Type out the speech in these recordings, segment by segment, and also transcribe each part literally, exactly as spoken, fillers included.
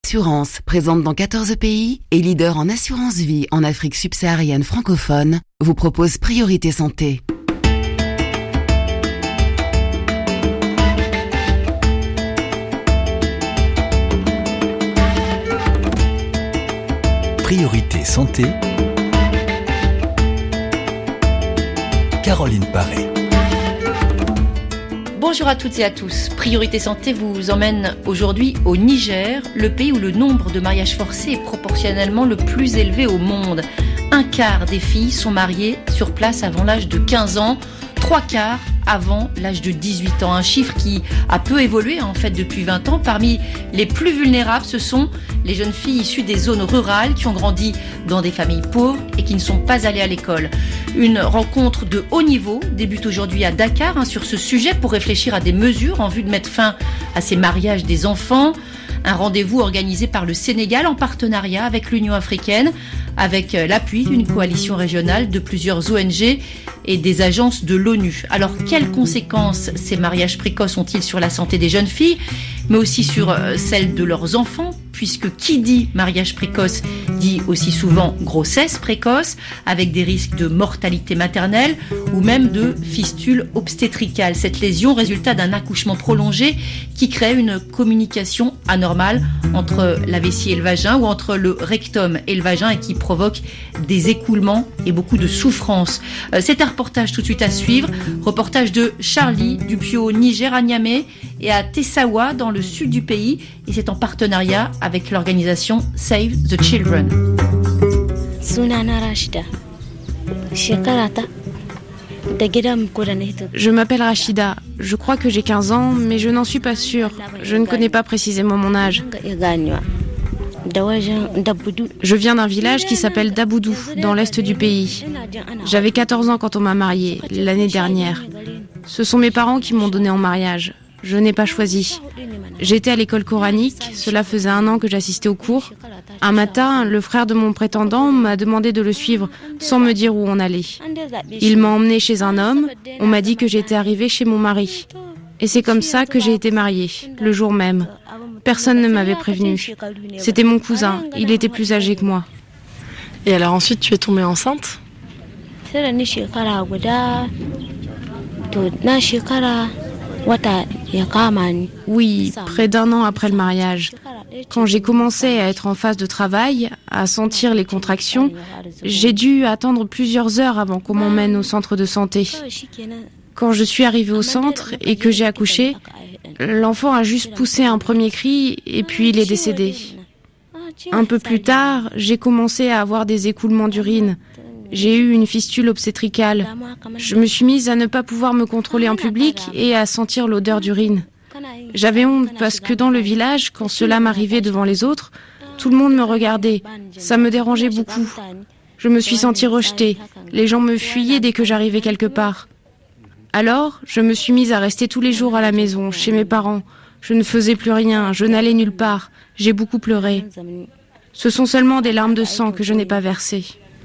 Assurance, présente dans quatorze pays et leader en assurance vie en Afrique subsaharienne francophone, vous propose Priorité Santé. Priorité Santé, Caroline Paré. Bonjour à toutes et à tous. Priorité Santé vous emmène aujourd'hui au Niger, le pays où le nombre de mariages forcés est proportionnellement le plus élevé au monde. Un quart des filles sont mariées sur place avant l'âge de quinze ans, trois quarts avant l'âge de dix-huit ans. Un chiffre qui a peu évolué en fait depuis vingt ans. Parmi les plus vulnérables, ce sont les jeunes filles issues des zones rurales qui ont grandi dans des familles pauvres et qui ne sont pas allées à l'école. Une rencontre de haut niveau débute aujourd'hui à Dakar hein, sur ce sujet pour réfléchir à des mesures en vue de mettre fin à ces mariages des enfants. Un rendez-vous organisé par le Sénégal en partenariat avec l'Union africaine, avec l'appui d'une coalition régionale de plusieurs O N G et des agences de l'ONU. Alors, quelles conséquences ces mariages précoces ont-ils sur la santé des jeunes filles, mais aussi sur celle de leurs enfants, puisque qui dit mariage précoce dit aussi souvent grossesse précoce, avec des risques de mortalité maternelle ou même de fistule obstétricale. Cette lésion, résultat d'un accouchement prolongé qui crée une communication anormale entre la vessie et le vagin ou entre le rectum et le vagin et qui provoque des écoulements et beaucoup de souffrance. C'est un reportage tout de suite à suivre. Reportage de Charlie Dupio au Niger, à Niamey et à Tessawa dans le sud du pays. Et c'est en partenariat avec l'organisation Save the Children. Je m'appelle Rachida. Je crois que j'ai quinze ans, mais je n'en suis pas sûre. Je ne connais pas précisément mon âge. Je viens d'un village qui s'appelle Daboudou, dans l'est du pays. J'avais quatorze ans quand on m'a mariée, l'année dernière. Ce sont mes parents qui m'ont donné en mariage. Je n'ai pas choisi. J'étais à l'école coranique, cela faisait un an que j'assistais aux cours. Un matin, le frère de mon prétendant m'a demandé de le suivre sans me dire où on allait. Il m'a emmenée chez un homme, on m'a dit que j'étais arrivée chez mon mari. Et c'est comme ça que j'ai été mariée, le jour même. Personne ne m'avait prévenue. C'était mon cousin, il était plus âgé que moi. Et alors ensuite tu es tombée enceinte ? Oui, près d'un an après le mariage. Quand j'ai commencé à être en phase de travail, à sentir les contractions, j'ai dû attendre plusieurs heures avant qu'on m'emmène au centre de santé. Quand je suis arrivée au centre et que j'ai accouché, l'enfant a juste poussé un premier cri et puis il est décédé. Un peu plus tard, j'ai commencé à avoir des écoulements d'urine. J'ai eu une fistule obstétricale. Je me suis mise à ne pas pouvoir me contrôler en public et à sentir l'odeur d'urine. J'avais honte parce que dans le village, quand cela m'arrivait devant les autres, tout le monde me regardait. Ça me dérangeait beaucoup. Je me suis sentie rejetée. Les gens me fuyaient dès que j'arrivais quelque part. Alors, je me suis mise à rester tous les jours à la maison, chez mes parents. Je ne faisais plus rien, je n'allais nulle part. J'ai beaucoup pleuré. Ce sont seulement des larmes de sang que je n'ai pas versées.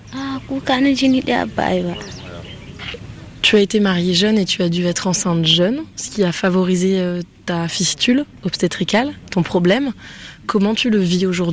Tu as été mariée jeune et tu as dû être enceinte jeune, ce qui a favorisé euh, ta fistule obstétricale, ton problème. Comment tu le vis aujourd'hui ?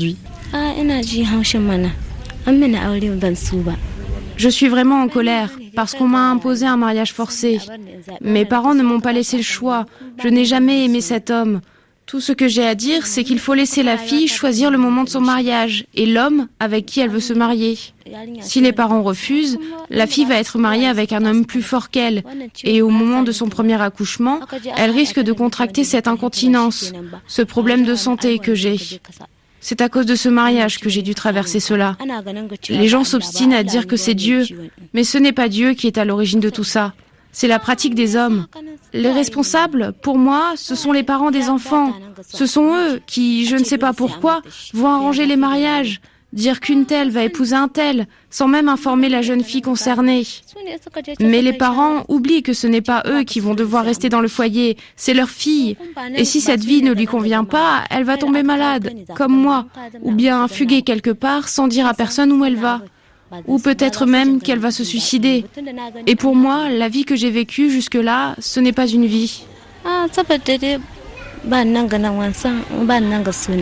Je suis vraiment en colère parce qu'on m'a imposé un mariage forcé. Mes parents ne m'ont pas laissé le choix. Je n'ai jamais aimé cet homme. Tout ce que j'ai à dire, c'est qu'il faut laisser la fille choisir le moment de son mariage et l'homme avec qui elle veut se marier. Si les parents refusent, la fille va être mariée avec un homme plus fort qu'elle. Et au moment de son premier accouchement, elle risque de contracter cette incontinence, ce problème de santé que j'ai. C'est à cause de ce mariage que j'ai dû traverser cela. Les gens s'obstinent à dire que c'est Dieu, mais ce n'est pas Dieu qui est à l'origine de tout ça. C'est la pratique des hommes. Les responsables, pour moi, ce sont les parents des enfants. Ce sont eux qui, je ne sais pas pourquoi, vont arranger les mariages, dire qu'une telle va épouser un tel, sans même informer la jeune fille concernée. Mais les parents oublient que ce n'est pas eux qui vont devoir rester dans le foyer, c'est leur fille. Et si cette vie ne lui convient pas, elle va tomber malade, comme moi, ou bien fuguer quelque part sans dire à personne où elle va. Ou peut-être même qu'elle va se suicider. Et pour moi, la vie que j'ai vécue jusque-là, ce n'est pas une vie.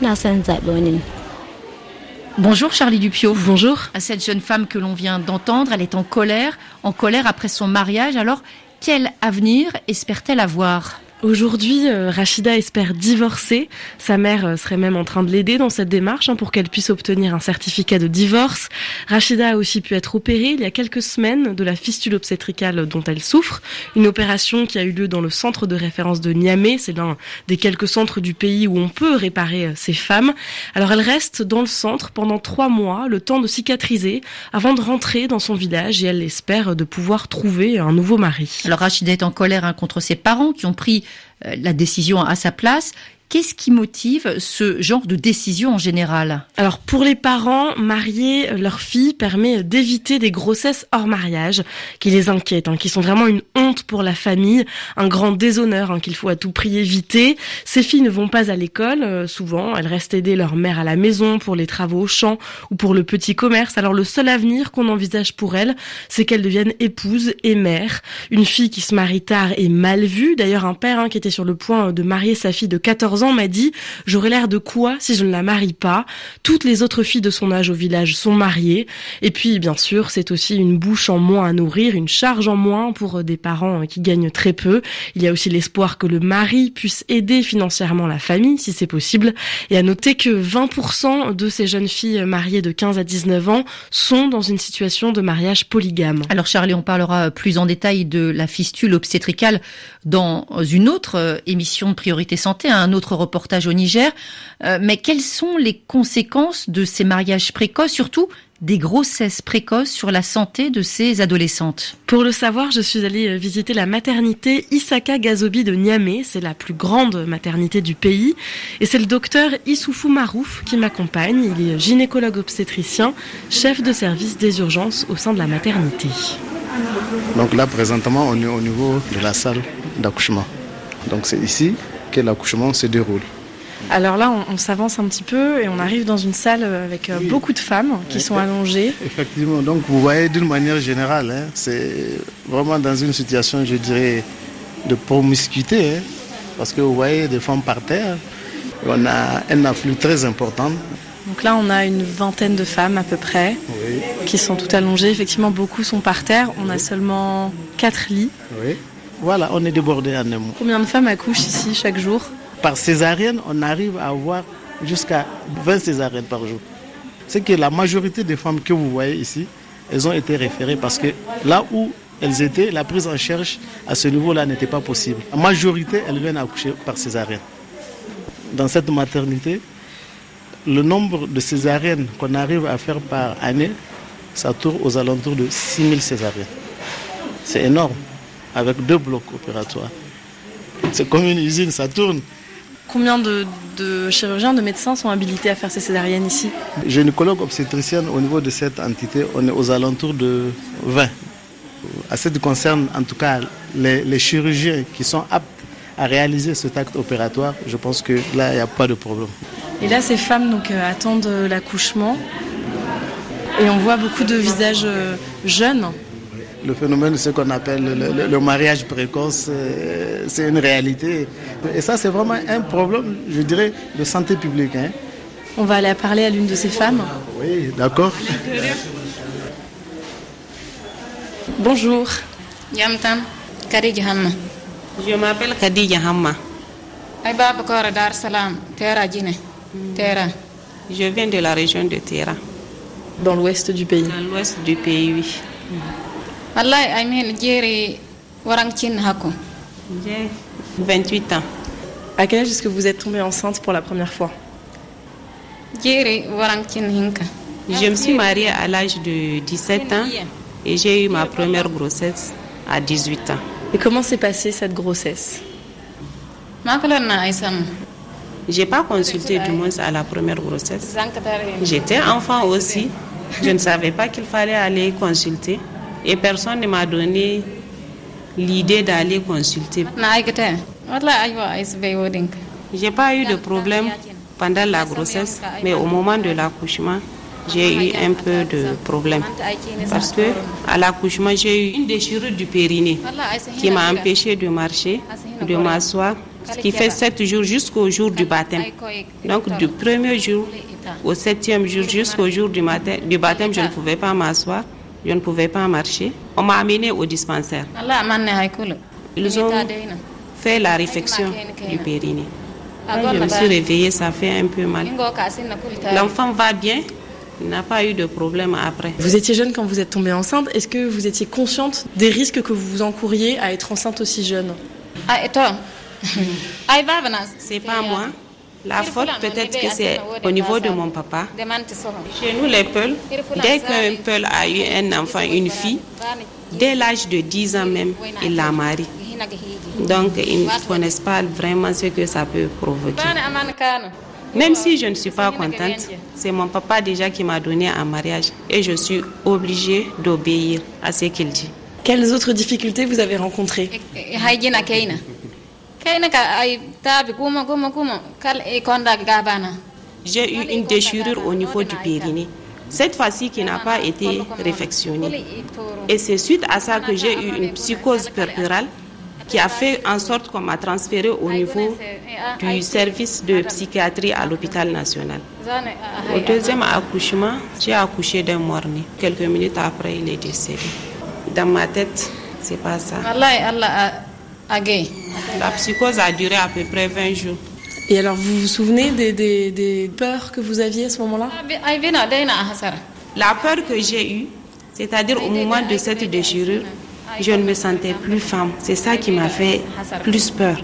Bonjour Charlie Dupio. Bonjour. Cette jeune femme que l'on vient d'entendre, elle est en colère, en colère après son mariage. Alors, quel avenir espère-t-elle avoir ? Aujourd'hui, euh, Rachida espère divorcer. Sa mère euh, serait même en train de l'aider dans cette démarche hein, pour qu'elle puisse obtenir un certificat de divorce. Rachida a aussi pu être opérée il y a quelques semaines de la fistule obstétricale dont elle souffre. Une opération qui a eu lieu dans le centre de référence de Niamey. C'est l'un des quelques centres du pays où on peut réparer euh, ces femmes. Alors elle reste dans le centre pendant trois mois, le temps de cicatriser, avant de rentrer dans son village et elle espère de pouvoir trouver un nouveau mari. Alors Rachida est en colère hein, contre ses parents qui ont pris la décision à sa place. Qu'est-ce qui motive ce genre de décision en général ? Alors pour les parents, marier leur fille permet d'éviter des grossesses hors mariage qui les inquiètent, hein, qui sont vraiment une honte pour la famille, un grand déshonneur hein, qu'il faut à tout prix éviter. Ces filles ne vont pas à l'école, euh, souvent elles restent aider leur mère à la maison pour les travaux au champ ou pour le petit commerce. Alors le seul avenir qu'on envisage pour elles, c'est qu'elles deviennent épouses et mères. Une fille qui se marie tard est mal vue. D'ailleurs un père hein, qui était sur le point de marier sa fille de quatorze ans m'a dit « J'aurais l'air de quoi si je ne la marie pas ?» Toutes les autres filles de son âge au village sont mariées. Et puis, bien sûr, c'est aussi une bouche en moins à nourrir, une charge en moins pour des parents qui gagnent très peu. Il y a aussi l'espoir que le mari puisse aider financièrement la famille, si c'est possible. Et à noter que vingt pour cent de ces jeunes filles mariées de quinze à dix-neuf ans sont dans une situation de mariage polygame. Alors Charlie, on parlera plus en détail de la fistule obstétricale dans une autre émission de Priorité Santé, un autre reportage au Niger. Euh, mais quelles sont les conséquences de ces mariages précoces, surtout des grossesses précoces sur la santé de ces adolescentes? Pour le savoir, je suis allée visiter la maternité Isaka Gazobi de Niamey. C'est la plus grande maternité du pays. Et c'est le docteur Issoufou Marouf qui m'accompagne. Il est gynécologue obstétricien, chef de service des urgences au sein de la maternité. Donc là, présentement, on est au niveau de la salle d'accouchement. Donc c'est ici que l'accouchement se déroule. Alors là, on, on s'avance un petit peu et on arrive dans une salle avec oui. beaucoup de femmes qui sont allongées. Effectivement, donc vous voyez d'une manière générale, hein, c'est vraiment dans une situation, je dirais, de promiscuité, hein, parce que vous voyez des femmes par terre, on a un afflux très important. Donc là, on a une vingtaine de femmes à peu près oui. qui sont toutes allongées. Effectivement, beaucoup sont par terre. On a seulement quatre lits. Oui. Voilà, on est débordé en un mot. Combien de femmes accouchent ici chaque jour ? Par césarienne, on arrive à avoir jusqu'à vingt césariennes par jour. C'est que la majorité des femmes que vous voyez ici, elles ont été référées parce que là où elles étaient, la prise en charge à ce niveau-là n'était pas possible. La majorité, elles viennent accoucher par césarienne. Dans cette maternité, le nombre de césariennes qu'on arrive à faire par année, ça tourne aux alentours de six mille césariennes. C'est énorme, avec deux blocs opératoires. C'est comme une usine, ça tourne. Combien de, de chirurgiens, de médecins sont habilités à faire ces césariennes ici ? Gynécologue obstétricienne, au niveau de cette entité, on est aux alentours de vingt. À ce qui concerne en tout cas les, les chirurgiens qui sont aptes à réaliser cet acte opératoire, je pense que là, il n'y a pas de problème. Et là, ces femmes donc, euh, attendent l'accouchement et on voit beaucoup de visages euh, jeunes. Le phénomène, ce qu'on appelle le, le, le mariage précoce, c'est une réalité. Et ça, c'est vraiment un problème, je dirais, de santé publique. Hein. On va aller parler à l'une de ces femmes. Oui, d'accord. Bonjour. Yamtan, Khadija Hamma. Je m'appelle Khadija Hamma. Aïba Bakora Dar Salam, Terra Guinée. Terra. Je viens de la région de Terra. Dans l'ouest du pays. Dans l'ouest du pays, oui. Wallahi Amin Djeri Warangchin Hako. J'ai vingt-huit ans. À quel âge est-ce que vous êtes tombée enceinte pour la première fois ? Djeri Warangchin Hinka. Je me suis mariée à l'âge de dix-sept ans et j'ai eu ma première grossesse à dix-huit ans. Et comment s'est passée cette grossesse ? Je n'ai pas consulté du moins à la première grossesse. J'étais enfant aussi. Je ne savais pas qu'il fallait aller consulter. Et personne ne m'a donné l'idée d'aller consulter. Je n'ai pas eu de problème pendant la grossesse, mais au moment de l'accouchement, j'ai eu un peu de problème. Parce que à l'accouchement, j'ai eu une déchirure du périnée qui m'a empêché de marcher, de m'asseoir ce qui fait sept jours jusqu'au jour du baptême. Donc du premier jour au septième jour jusqu'au jour du, matin, du baptême, je ne pouvais pas m'asseoir, je ne pouvais pas marcher. On m'a amené au dispensaire. Ils ont fait la réfection du périnée. Quand je me suis réveillée, ça fait un peu mal. L'enfant va bien, il n'a pas eu de problème après. Vous étiez jeune quand vous êtes tombée enceinte. Est-ce que vous étiez consciente des risques que vous encouriez à être enceinte aussi jeune? C'est pas moi. La faute, peut-être que c'est au niveau de mon papa. Chez nous, les Peuls, dès qu'un Peul a eu un enfant, une fille, dès l'âge de dix ans même, il la marie. Donc, ils ne connaissent pas vraiment ce que ça peut provoquer. Même si je ne suis pas contente, c'est mon papa déjà qui m'a donné un mariage et je suis obligée d'obéir à ce qu'il dit. Quelles autres difficultés vous avez rencontrées? J'ai eu une déchirure au niveau du périnée. Cette fois-ci qui n'a pas été réfectionnée. Et c'est suite à ça que j'ai eu une psychose puerpérale qui a fait en sorte qu'on m'a transféré au niveau du service de psychiatrie à l'hôpital national. Au deuxième accouchement, j'ai accouché d'un mort-né. Quelques minutes après, il est décédé. Dans ma tête, c'est pas ça. La psychose a duré à peu près vingt jours. Et alors, vous vous souvenez des, des, des peurs que vous aviez à ce moment-là? La peur que j'ai eue, c'est-à-dire au moment de cette déchirure, je ne me sentais plus femme. C'est ça qui m'a fait plus peur.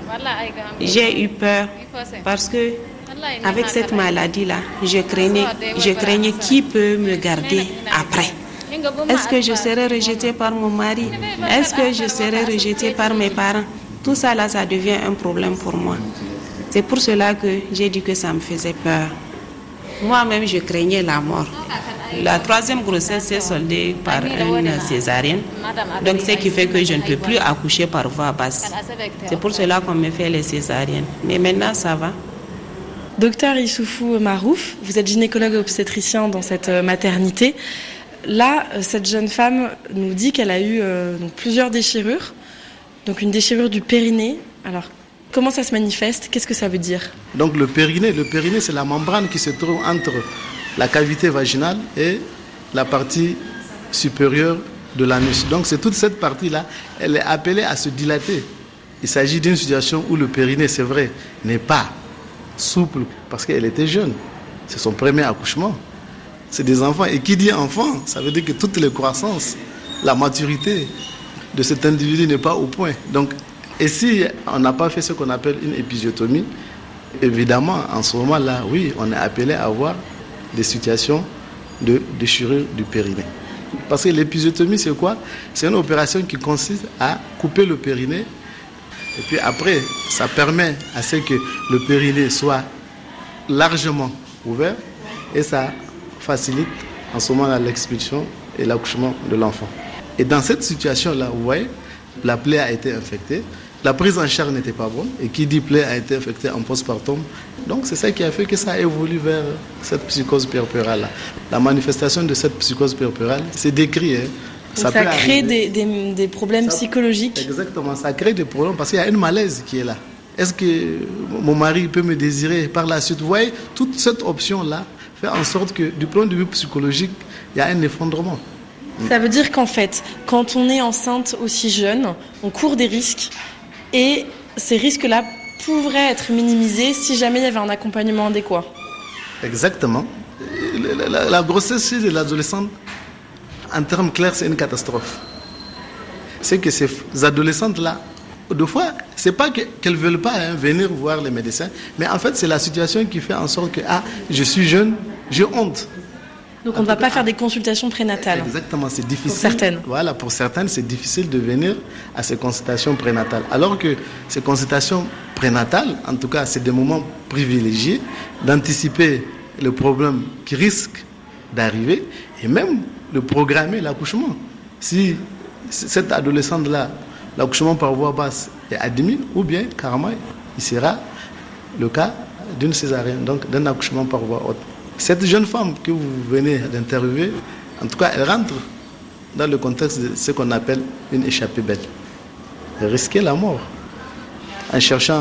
J'ai eu peur parce que avec cette maladie-là, je craignais, je craignais qui peut me garder après. Est-ce que je serai rejetée par mon mari? Est-ce que je serai rejetée par mes parents? Tout ça là, ça devient un problème pour moi. C'est pour cela que j'ai dit que ça me faisait peur. Moi-même, je craignais la mort. La troisième grossesse s'est soldée par une césarienne. Donc, ce qui fait que je ne peux plus accoucher par voie basse. C'est pour cela qu'on me fait les césariennes. Mais maintenant, ça va. Docteur Issoufou Marouf, vous êtes gynécologue obstétricien dans cette maternité. Là, cette jeune femme nous dit qu'elle a eu euh, donc plusieurs déchirures. Donc, une déchirure du périnée. Alors, comment ça se manifeste? Qu'est-ce que ça veut dire? Donc, le périnée, le périnée, c'est la membrane qui se trouve entre la cavité vaginale et la partie supérieure de l'anus. Donc c'est toute cette partie-là, elle est appelée à se dilater. Il s'agit d'une situation où le périnée, c'est vrai, n'est pas souple parce qu'elle était jeune. C'est son premier accouchement. C'est des enfants. Et qui dit enfant, ça veut dire que toute les croissances, la maturité de cet individu n'est pas au point. Donc, et si on n'a pas fait ce qu'on appelle une épisiotomie, évidemment, en ce moment-là, oui, on est appelé à avoir des situations de déchirure du périnée. Parce que l'épisiotomie, c'est quoi? C'est une opération qui consiste à couper le périnée et puis après, ça permet à ce que le périnée soit largement ouvert et ça facilite en ce moment l'expulsion et l'accouchement de l'enfant. Et dans cette situation-là, vous voyez, la plaie a été infectée. La prise en charge n'était pas bonne et qui dit plaie a été infectée en postpartum. Donc c'est ça qui a fait que ça évolue vers cette psychose puerpérale. La manifestation de cette psychose puerpérale, c'est décrit. Hein. Ça, ça crée des, des, des problèmes ça, psychologiques. Exactement, ça crée des problèmes parce qu'il y a une malaise qui est là. Est-ce que mon mari peut me désirer par la suite? Vous voyez, toute cette option-là fait en sorte que du point de vue psychologique, il y a un effondrement. Ça veut dire qu'en fait, quand on est enceinte aussi jeune, on court des risques. Et ces risques-là pourraient être minimisés si jamais il y avait un accompagnement adéquat. Exactement. La, la, la grossesse de l'adolescente, en termes clairs, c'est une catastrophe. C'est que ces adolescentes-là, deux fois, c'est pas que, qu'elles ne veulent pas hein, venir voir les médecins, mais en fait, c'est la situation qui fait en sorte que, ah, je suis jeune, j'ai honte. Donc on ne va pas faire des consultations prénatales. Exactement, c'est difficile. Pour certaines. Voilà, pour certaines, c'est difficile de venir à ces consultations prénatales. Alors que ces consultations prénatales, en tout cas, c'est des moments privilégiés d'anticiper le problème qui risque d'arriver et même de programmer l'accouchement. Si cette adolescente-là, l'accouchement par voie basse est admis, ou bien carrément, il sera le cas d'une césarienne, donc d'un accouchement par voie haute. Cette jeune femme que vous venez d'interviewer, en tout cas, elle rentre dans le contexte de ce qu'on appelle une échappée belle. Elle risquait la mort en cherchant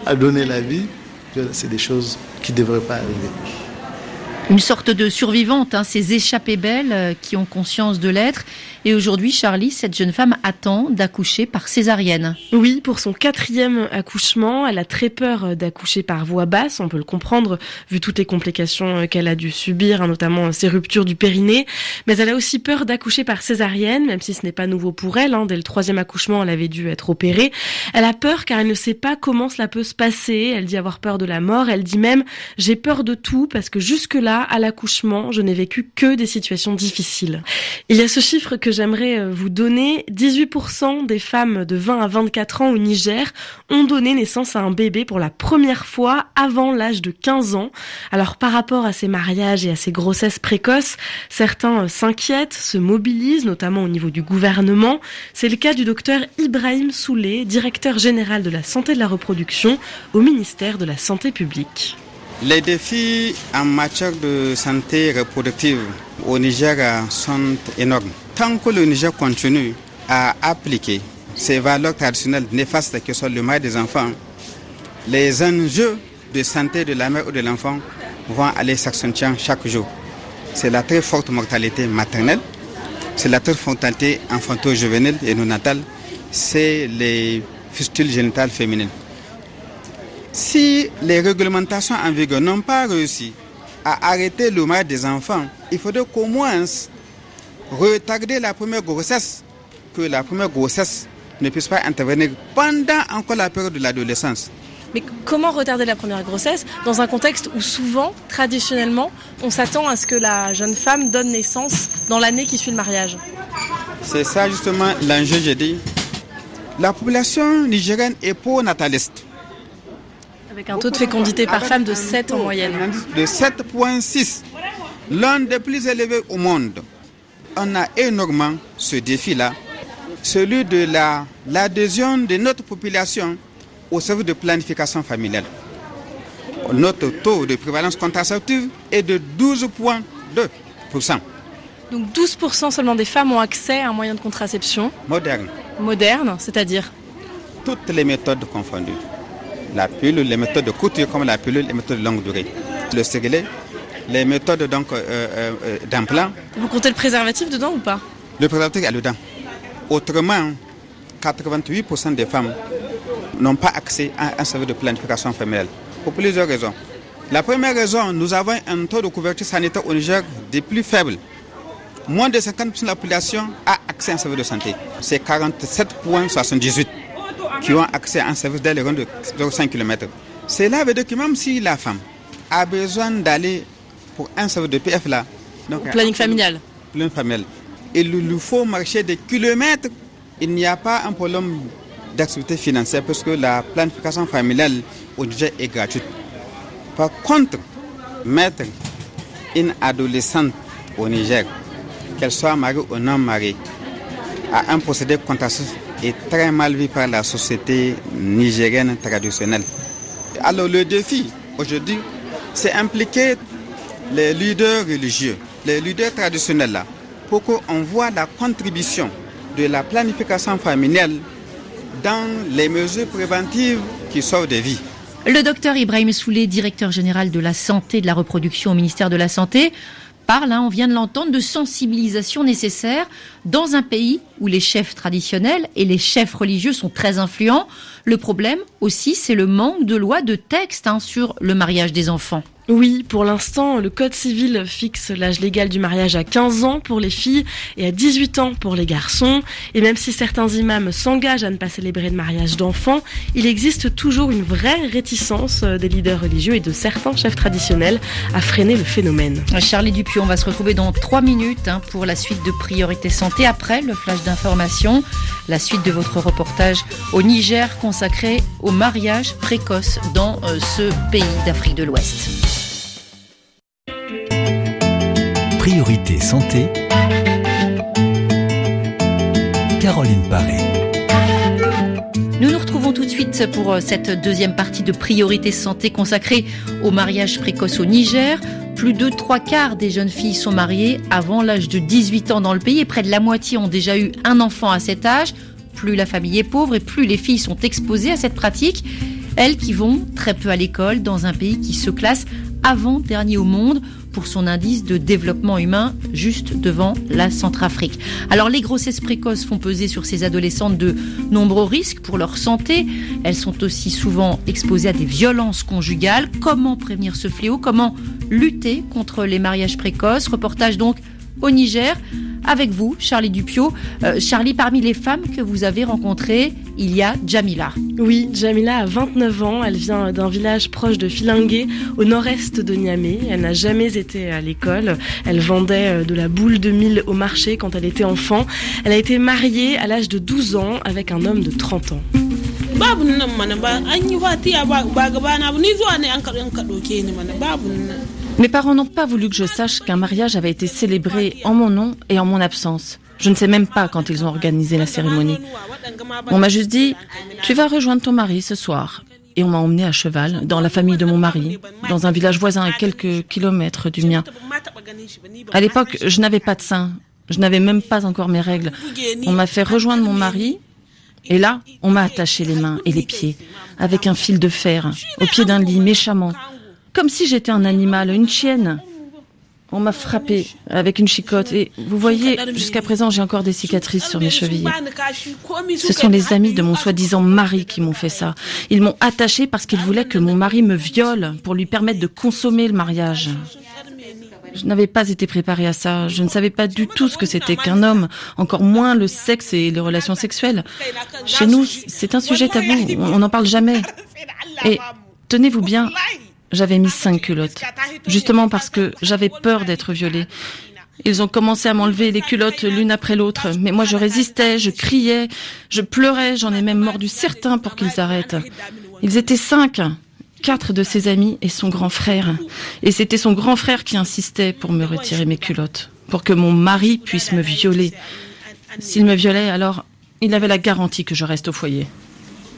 à donner la vie, c'est des choses qui ne devraient pas arriver. Une sorte de survivante, hein, ces échappées belles euh, qui ont conscience de l'être. Et aujourd'hui, Charlie, cette jeune femme attend d'accoucher par césarienne. Oui, pour son quatrième accouchement, elle a très peur d'accoucher par voie basse. On peut le comprendre vu toutes les complications qu'elle a dû subir, hein, notamment ces ruptures du périnée. Mais elle a aussi peur d'accoucher par césarienne, même si ce n'est pas nouveau pour elle. Hein. Dès le troisième accouchement, elle avait dû être opérée. Elle a peur car elle ne sait pas comment cela peut se passer. Elle dit avoir peur de la mort. Elle dit même « j'ai peur de tout parce que jusque-là, à l'accouchement, je n'ai vécu que des situations difficiles ». Il y a ce chiffre que j'aimerais vous donner. dix-huit pour cent des femmes de vingt à vingt-quatre ans au Niger ont donné naissance à un bébé pour la première fois avant l'âge de quinze ans. Alors par rapport à ces mariages et à ces grossesses précoces, certains s'inquiètent, se mobilisent, notamment au niveau du gouvernement. C'est le cas du docteur Ibrahim Soulé, directeur général de la santé de la reproduction au ministère de la Santé publique. Les défis en matière de santé reproductive au Niger sont énormes. Tant que le Niger continue à appliquer ces valeurs traditionnelles néfastes que sont le mariage des enfants, les enjeux de santé de la mère ou de l'enfant vont aller s'accentuer chaque jour. C'est la très forte mortalité maternelle, c'est la très forte mortalité infanto-juvénile et néonatale, c'est les fistules génitales féminines. Si les réglementations en vigueur n'ont pas réussi à arrêter le mariage des enfants, il faudrait qu'au moins retarder la première grossesse, que la première grossesse ne puisse pas intervenir pendant encore la période de l'adolescence. Mais comment retarder la première grossesse dans un contexte où souvent, traditionnellement, on s'attend à ce que la jeune femme donne naissance dans l'année qui suit le mariage? C'est ça justement l'enjeu, j'ai dit. La population nigérienne est pro-nataliste. Avec un taux de fécondité par femme de sept en moyenne. De sept virgule six, l'un des plus élevés au monde. On a énormément ce défi-là, celui de la, l'adhésion de notre population au service de planification familiale. Notre taux de prévalence contraceptive est de douze virgule deux pour cent. Donc douze pour cent seulement des femmes ont accès à un moyen de contraception moderne. Moderne, c'est-à-dire? Toutes les méthodes confondues. La pilule, les méthodes de couture comme la pilule, les méthodes de longue durée. Le stérilet, les méthodes donc euh, euh, d'implant. Vous comptez le préservatif dedans ou pas? Le préservatif est dedans. Autrement, quatre-vingt-huit pour cent des femmes n'ont pas accès à un service de planification familiale. Pour plusieurs raisons. La première raison, nous avons un taux de couverture sanitaire au Niger des plus faibles. Moins de cinquante pour cent de la population a accès à un service de santé. C'est quarante-sept virgule soixante-dix-huit qui ont accès à un service dans les rangs de zéro virgule cinq kilomètres. Cela veut dire que même si la femme a besoin d'aller pour un service de P F là, donc planning familial. Planning familial. Il lui faut marcher des kilomètres. Il n'y a pas un problème d'activité financière parce que la planification familiale au Niger est gratuite. Par contre, mettre une adolescente au Niger, qu'elle soit mariée ou non mariée, à un procédé contraceptif est très mal vu par la société nigérienne traditionnelle. Alors le défi aujourd'hui, c'est impliquer les leaders religieux, les leaders traditionnels là, pour qu'on voit la contribution de la planification familiale dans les mesures préventives qui sauvent des vies. Le docteur Ibrahim Soulé, directeur général de la santé et de la reproduction au ministère de la Santé, parle, hein, on vient de l'entendre, de sensibilisation nécessaire dans un pays où les chefs traditionnels et les chefs religieux sont très influents. Le problème aussi, c'est le manque de lois, de textes hein, sur le mariage des enfants. Oui, pour l'instant, le Code civil fixe l'âge légal du mariage à quinze ans pour les filles et à dix-huit ans pour les garçons. Et même si certains imams s'engagent à ne pas célébrer de mariage d'enfants, il existe toujours une vraie réticence des leaders religieux et de certains chefs traditionnels à freiner le phénomène. Charlie Dupuis, on va se retrouver dans trois minutes hein, pour la suite de Priorité Santé. Après le flash d'information, la suite de votre reportage au Niger consacré au mariage précoce dans euh, ce pays d'Afrique de l'Ouest. Priorité Santé, Caroline Paré. Nous nous retrouvons tout de suite pour cette deuxième partie de Priorité Santé consacrée au mariage précoce au Niger. Plus de trois quarts des jeunes filles sont mariées avant l'âge de dix-huit ans dans le pays et près de la moitié ont déjà eu un enfant à cet âge. Plus la famille est pauvre et plus les filles sont exposées à cette pratique. Elles qui vont très peu à l'école dans un pays qui se classe avant-dernier au monde pour son indice de développement humain, juste devant la Centrafrique. Alors les grossesses précoces font peser sur ces adolescentes de nombreux risques pour leur santé. Elles sont aussi souvent exposées à des violences conjugales. Comment prévenir ce fléau ? Comment lutter contre les mariages précoces ? Reportage donc au Niger avec vous, Charlie Dupiot. Euh, Charlie, parmi les femmes que vous avez rencontrées, il y a Djamila. Oui, Djamila a vingt-neuf ans. Elle vient d'un village proche de Filingué, au nord-est de Niamey. Elle n'a jamais été à l'école. Elle vendait de la boule de mil au marché quand elle était enfant. Elle a été mariée à l'âge de douze ans avec un homme de trente ans. Mes parents n'ont pas voulu que je sache qu'un mariage avait été célébré en mon nom et en mon absence. Je ne sais même pas quand ils ont organisé la cérémonie. On m'a juste dit « Tu vas rejoindre ton mari ce soir ». Et on m'a emmenée à cheval, dans la famille de mon mari, dans un village voisin à quelques kilomètres du mien. À l'époque, je n'avais pas de sein. Je n'avais même pas encore mes règles. On m'a fait rejoindre mon mari. Et là, on m'a attaché les mains et les pieds, avec un fil de fer, au pied d'un lit, méchamment. Comme si j'étais un animal, une chienne. On m'a frappé avec une chicotte et vous voyez, jusqu'à présent, j'ai encore des cicatrices sur mes chevilles. Ce sont les amis de mon soi-disant mari qui m'ont fait ça. Ils m'ont attaché parce qu'ils voulaient que mon mari me viole pour lui permettre de consommer le mariage. Je n'avais pas été préparée à ça. Je ne savais pas du tout ce que c'était qu'un homme, encore moins le sexe et les relations sexuelles. Chez nous, c'est un sujet tabou. On n'en parle jamais. Et tenez-vous bien, j'avais mis cinq culottes, justement parce que j'avais peur d'être violée. Ils ont commencé à m'enlever les culottes l'une après l'autre, mais moi je résistais, je criais, je pleurais, j'en ai même mordu certains pour qu'ils arrêtent. Ils étaient cinq, quatre de ses amis et son grand frère. Et c'était son grand frère qui insistait pour me retirer mes culottes, pour que mon mari puisse me violer. S'il me violait, alors il avait la garantie que je reste au foyer. Pourquoi ?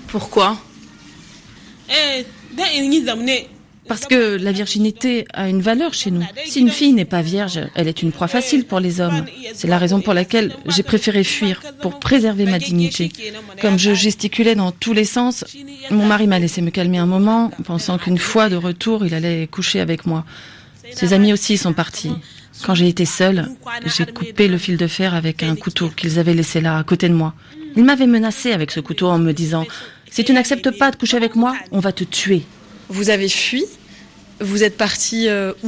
Parce que la virginité a une valeur chez nous. Si une fille n'est pas vierge, elle est une proie facile pour les hommes. C'est la raison pour laquelle j'ai préféré fuir, pour préserver ma dignité. Comme je gesticulais dans tous les sens, mon mari m'a laissé me calmer un moment, pensant qu'une fois de retour, il allait coucher avec moi. Ses amis aussi sont partis. Quand j'ai été seule, j'ai coupé le fil de fer avec un couteau qu'ils avaient laissé là, à côté de moi. Ils m'avaient menacé avec ce couteau en me disant « Si tu n'acceptes pas de coucher avec moi, on va te tuer ». Vous avez fui ? Vous êtes parti euh, où ?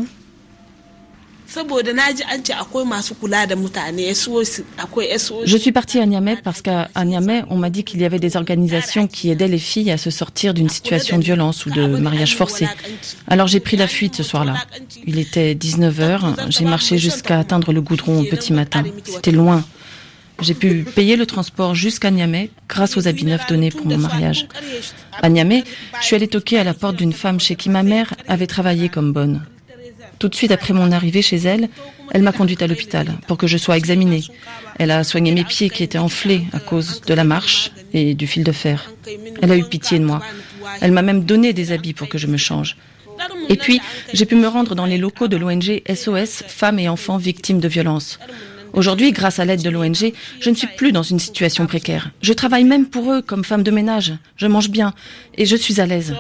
Je suis partie à Niamey parce qu'à Niamey, on m'a dit qu'il y avait des organisations qui aidaient les filles à se sortir d'une situation de violence ou de mariage forcé. Alors j'ai pris la fuite ce soir-là. Il était dix-neuf heures, j'ai marché jusqu'à atteindre le goudron au petit matin. C'était loin. J'ai pu payer le transport jusqu'à Niamey grâce aux habits neufs donnés pour mon mariage. À Niamey, je suis allée toquer à la porte d'une femme chez qui ma mère avait travaillé comme bonne. Tout de suite après mon arrivée chez elle, elle m'a conduite à l'hôpital pour que je sois examinée. Elle a soigné mes pieds qui étaient enflés à cause de la marche et du fil de fer. Elle a eu pitié de moi. Elle m'a même donné des habits pour que je me change. Et puis, j'ai pu me rendre dans les locaux de l'O N G S O S Femmes et Enfants Victimes de Violences. Aujourd'hui, grâce à l'aide de l'O N G, je ne suis plus dans une situation précaire. Je travaille même pour eux comme femme de ménage. Je mange bien et je suis à l'aise.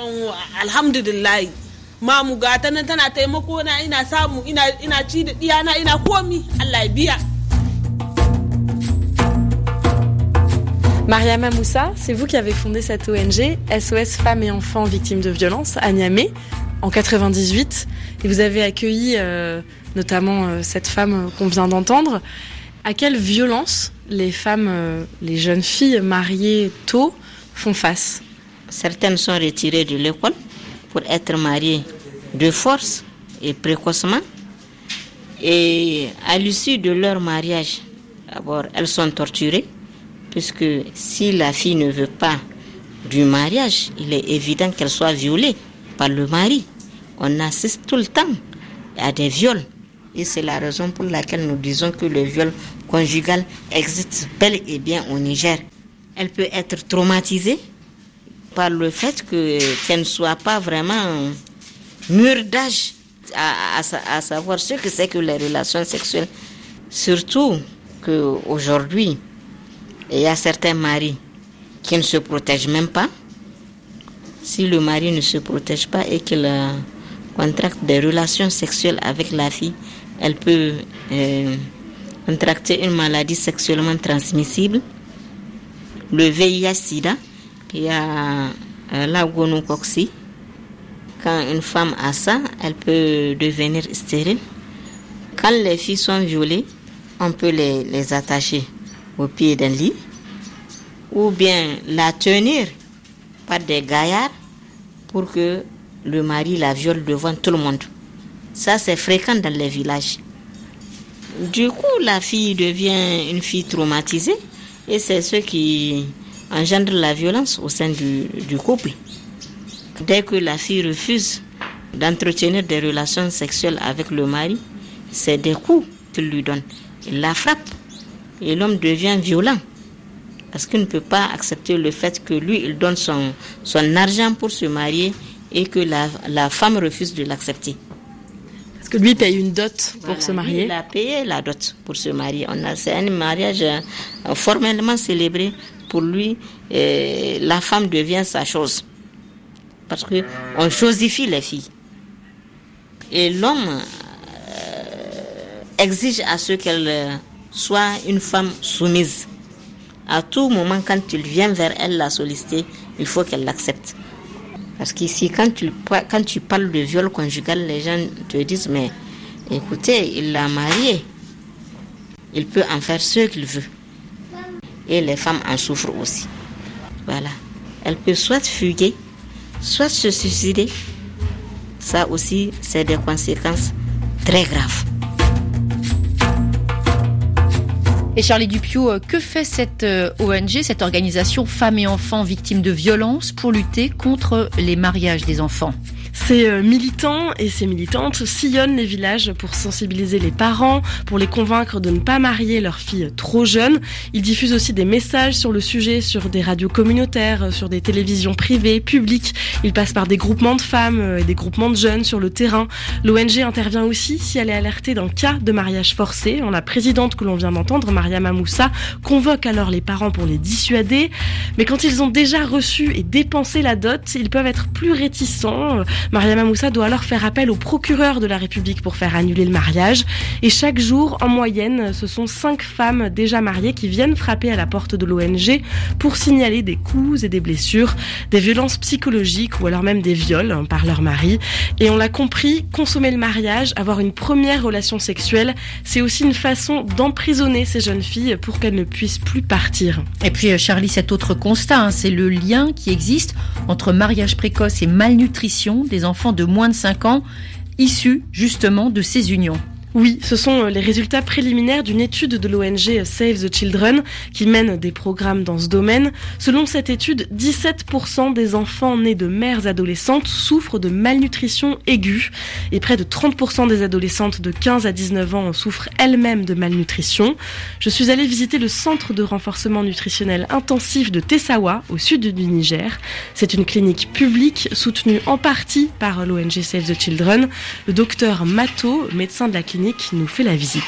Mariama Moussa, c'est vous qui avez fondé cette O N G, S O S Femmes et Enfants Victimes de Violences, à Niamey, en quatre-vingt-dix-huit. Et vous avez accueilli euh, notamment euh, cette femme qu'on vient d'entendre. À quelle violence les femmes, euh, les jeunes filles mariées tôt font face ? Certaines sont retirées de l'école pour être mariées de force et précocement. Et à l'issue de leur mariage, d'abord, elles sont torturées, puisque si la fille ne veut pas du mariage, il est évident qu'elle soit violée par le mari. On assiste tout le temps à des viols. Et c'est la raison pour laquelle nous disons que le viol conjugal existe bel et bien au Niger. Elle peut être traumatisée par le fait que, qu'elle ne soit pas vraiment mûre d'âge à, à, à savoir ce que c'est que les relations sexuelles. Surtout qu'aujourd'hui, il y a certains maris qui ne se protègent même pas. si le mari ne se protège pas et qu'il euh, contracte des relations sexuelles avec la fille, elle peut euh, contracter une maladie sexuellement transmissible, le V I H sida, il y a euh, la gonococcie. Quand une femme a ça, elle peut devenir stérile. Quand les filles sont violées, on peut les, les attacher au pied d'un lit ou bien la tenir par des gaillards pour que le mari la viole devant tout le monde. Ça, c'est fréquent dans les villages. Du coup, la fille devient une fille traumatisée et c'est ce qui engendre la violence au sein du, du couple. Dès que la fille refuse d'entretenir des relations sexuelles avec le mari, c'est des coups qu'il lui donne. Il la frappe et l'homme devient violent parce qu'il ne peut pas accepter le fait que lui, il donne son, son argent pour se marier et que la, la femme refuse de l'accepter. Parce que lui paye une dot pour voilà, se marier. Il a payé la dot pour se marier. On a, c'est un mariage euh, formellement célébré. Pour lui, euh, la femme devient sa chose. Parce qu'on chosifie les filles. Et l'homme euh, exige à ce qu'elle euh, soit une femme soumise. À tout moment, quand il vient vers elle la solliciter, il faut qu'elle l'accepte. Parce qu'ici, quand tu, quand tu parles de viol conjugal, les gens te disent, mais écoutez, il l'a mariée. Il peut en faire ce qu'il veut. Et les femmes en souffrent aussi. Voilà. Elle peut soit fuguer, soit se suicider. Ça aussi, c'est des conséquences très graves. Et Charlie Dupieux, que fait cette O N G, cette organisation Femmes et Enfants Victimes de Violences, pour lutter contre les mariages des enfants ? Ces militants et ces militantes sillonnent les villages pour sensibiliser les parents, pour les convaincre de ne pas marier leurs filles trop jeunes. Ils diffusent aussi des messages sur le sujet sur des radios communautaires, sur des télévisions privées, publiques. Ils passent par des groupements de femmes et des groupements de jeunes sur le terrain. L'O N G intervient aussi si elle est alertée d'un cas de mariage forcé. La présidente que l'on vient d'entendre, Mariama Moussa, convoque alors les parents pour les dissuader. Mais quand ils ont déjà reçu et dépensé la dot, ils peuvent être plus réticents. Mariama Moussa doit alors faire appel au procureur de la République pour faire annuler le mariage. Et chaque jour, en moyenne, ce sont cinq femmes déjà mariées qui viennent frapper à la porte de l'O N G pour signaler des coups et des blessures, des violences psychologiques ou alors même des viols par leur mari. Et on l'a compris, consommer le mariage, avoir une première relation sexuelle, c'est aussi une façon d'emprisonner ces jeunes filles pour qu'elles ne puissent plus partir. Et puis Charlie, cet autre constat, hein, c'est le lien qui existe entre mariage précoce et malnutrition des enfants de moins de cinq ans, issus justement de ces unions. Oui, ce sont les résultats préliminaires d'une étude de l'O N G Save the Children qui mène des programmes dans ce domaine. Selon cette étude, dix-sept pour cent des enfants nés de mères adolescentes souffrent de malnutrition aiguë et près de trente pour cent des adolescentes de quinze à dix-neuf ans souffrent elles-mêmes de malnutrition. Je suis allée visiter le centre de renforcement nutritionnel intensif de Tessawa, au sud du Niger. C'est une clinique publique soutenue en partie par l'O N G Save the Children. Le docteur Mato, médecin de la clinique, qui nous fait la visite.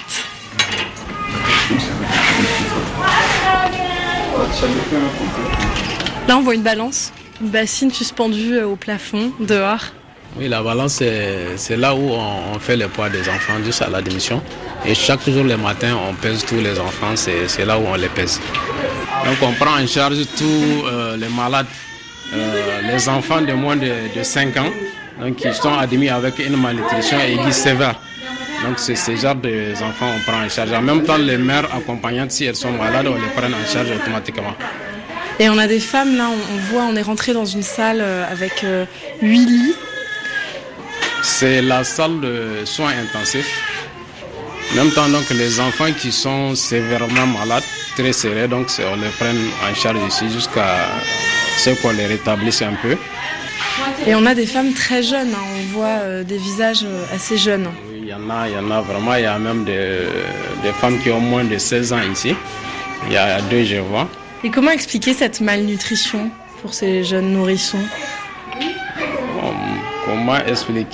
Là, on voit une balance, une bassine suspendue au plafond, dehors. Oui, la balance, c'est, c'est là où on, on fait le poids des enfants, juste à l'admission. Et chaque jour, le matin, on pèse tous les enfants, c'est, c'est là où on les pèse. Donc, on prend en charge tous euh, les malades, euh, les enfants de moins de, de cinq ans, donc, qui sont admis avec une malnutrition aiguë sévère. Donc c'est ce genre d'enfants qu'on prend en charge. En même temps, les mères accompagnantes, si elles sont malades, on les prend en charge automatiquement. Et on a des femmes, là, on voit, on est rentré dans une salle avec euh, huit lits. C'est la salle de soins intensifs. En même temps, donc, les enfants qui sont sévèrement malades, très serrés, donc on les prend en charge ici jusqu'à ce qu'on les rétablisse un peu. Et on a des femmes très jeunes, hein. On voit euh, des visages assez jeunes. Oui, il y en a, il y en a vraiment, il y a même des, des femmes qui ont moins de seize ans ici. Il y a deux, je vois. Et comment expliquer cette malnutrition pour ces jeunes nourrissons ? Bon, comment expliquer ?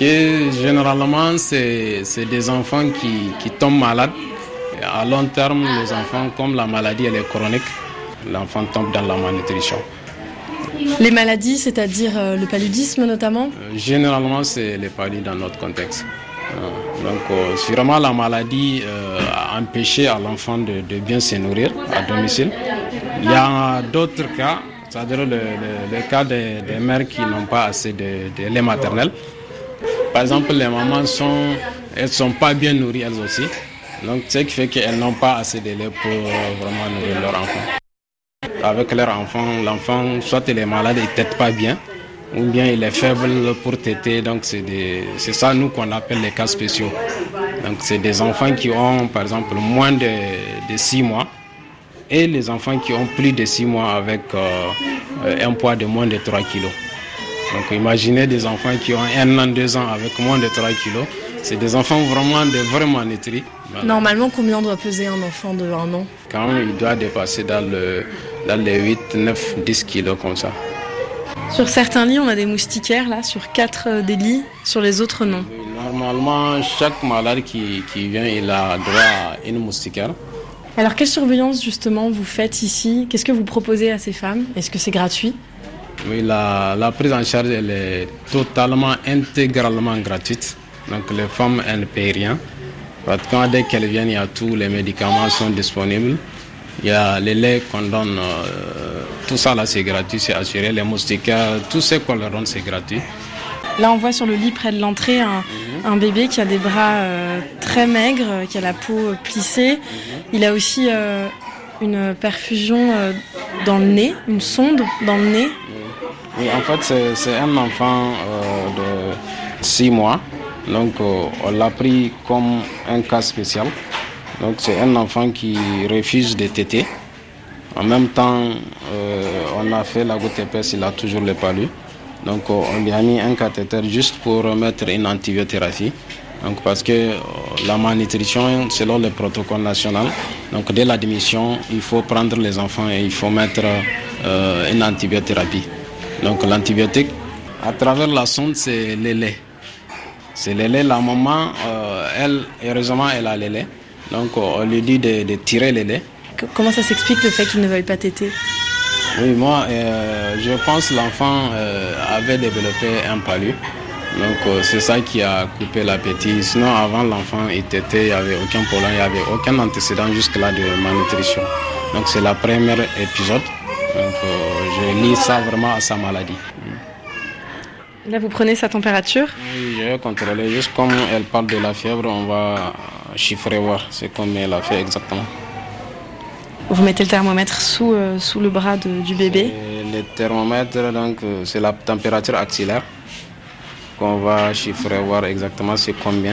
Généralement, c'est, c'est des enfants qui, qui tombent malades. Et à long terme, les enfants, comme la maladie elle est chronique, l'enfant tombe dans la malnutrition. Les maladies, c'est-à-dire euh, le paludisme notamment euh, Généralement, c'est les paludismes dans notre contexte. Euh, donc, euh, c'est vraiment la maladie euh, a empêché à l'enfant de, de bien se nourrir à domicile. Il y a d'autres cas, c'est-à-dire le, le, le cas des, des mères qui n'ont pas assez de, de lait maternel. Par exemple, les mamans sont, elles sont pas bien nourries elles aussi. Donc, ce qui fait qu'elles n'ont pas assez de lait pour euh, vraiment nourrir leur enfant. Avec leur enfant, l'enfant, soit il est malade, il ne tète pas bien, ou bien il est faible pour téter. Donc, c'est, des, c'est ça, nous, qu'on appelle les cas spéciaux. Donc, c'est des enfants qui ont, par exemple, moins de, de six mois, et les enfants qui ont plus de six mois avec euh, un poids de moins de trois kilos. Donc, imaginez des enfants qui ont un an, deux ans avec moins de trois kilos. C'est des enfants vraiment de vraiment nutris. Voilà. Normalement, combien doit peser un enfant de un an? Quand même, il doit dépasser dans, le, dans les huit, neuf, dix kilos comme ça. Sur certains lits, on a des moustiquaires, là, sur quatre des lits, sur les autres, non. Normalement, chaque malade qui, qui vient, il a droit à une moustiquaire. Alors, quelle surveillance, justement, vous faites ici? Qu'est-ce que vous proposez à ces femmes? Est-ce que c'est gratuit? Oui, la, la prise en charge, elle est totalement, intégralement gratuite. Donc, les femmes, elles ne payent rien. Pratiquement, dès qu'elles viennent, il y a tous les médicaments sont disponibles. Il y a les laits qu'on donne, euh, tout ça là, c'est gratuit, c'est assuré. Les moustiquaires, tout ce qu'on leur donne, c'est gratuit. Là, on voit sur le lit près de l'entrée un, mmh. un bébé qui a des bras euh, très maigres, qui a la peau euh, plissée. Mmh. Il a aussi euh, une perfusion euh, dans le nez, une sonde dans le nez. Oui, en fait, c'est, c'est un enfant euh, de six mois. Donc, euh, on l'a pris comme un cas spécial. Donc, c'est un enfant qui refuse de téter. En même temps, euh, on a fait la goutte épaisse, il a toujours le palu. Donc, euh, on lui a mis un cathéter juste pour mettre une antibiothérapie. Donc, parce que euh, la malnutrition, selon le protocole national, donc dès l'admission, il faut prendre les enfants et il faut mettre euh, une antibiothérapie. Donc, l'antibiotique, à travers la sonde, c'est le lait. C'est le lait. La maman, euh, elle, heureusement, elle a le lait. Donc, on lui dit de, de tirer le lait. Comment ça s'explique le fait qu'il ne veuille pas téter? Oui, moi, euh, je pense que l'enfant euh, avait développé un palu. Donc, euh, c'est ça qui a coupé l'appétit. Sinon, avant, l'enfant, il tétait, il n'y avait aucun problème, il n'y avait aucun antécédent jusque-là de malnutrition. Donc, c'est la première épisode. Donc, euh, je lis ça vraiment à sa maladie. Là, vous prenez sa température? Oui, je vais contrôler. Juste comme elle parle de la fièvre, on va chiffrer, voir c'est combien elle a fait exactement. Vous mettez le thermomètre sous, euh, sous le bras de, du bébé? Et le thermomètre, donc, c'est la température axillaire qu'on va chiffrer, voir exactement c'est combien.